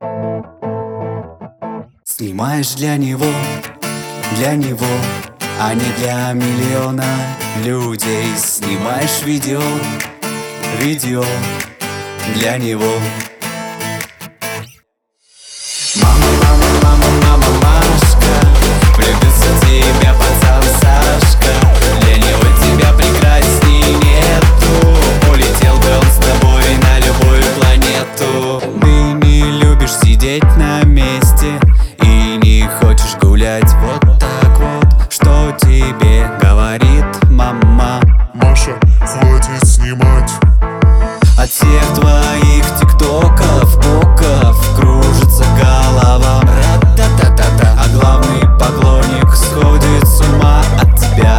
Снимаешь для него, а не для миллиона людей. Снимаешь видео для него. Мама, Машка, влюбился в тебя пацан Сашка. Для него тебя прекрасней нету. Улетел бы он с тобой на любую планету. Ты не любишь сидеть на месте и не хочешь гулять вот так вот. Что тебе говорит мама? Маша, хватит снимать. От всех твоих тиктоков, боков кружится голова. Ра-та-та-та-та. А главный поклонник сходит с ума от тебя.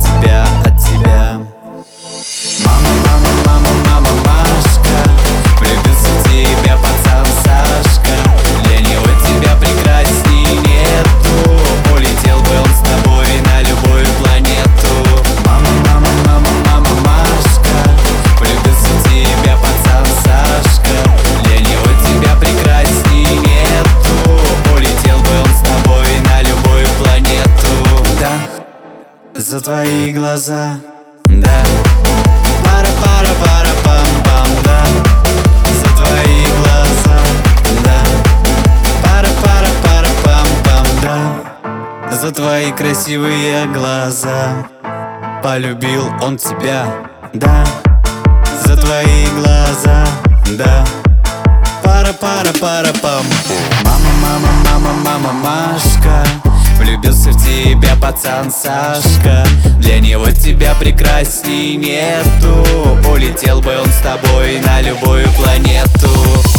Мама, Машка, влюбился в тебя пацан Сашка. Для него тебя прекрасней нету. Улетел бы он с тобой на любую планету. Мама, Машка, влюбился в тебя пацан Сашка. Для него тебя прекрасней нету. Улетел бы он с тобой на любую планету. Да, за твои глаза, да. Пара-пара-пара-пам-пам, да. За твои глаза, да. Пара-пара-пара-пам-пам, да. За твои красивые глаза полюбил он тебя, да. За твои глаза, да. Пара-пара-пара-пам. Мама, Машка, влюбился в тебя пацан Сашка. Для него тебя прекрасней нету. Улетел бы он с тобой на любую планету.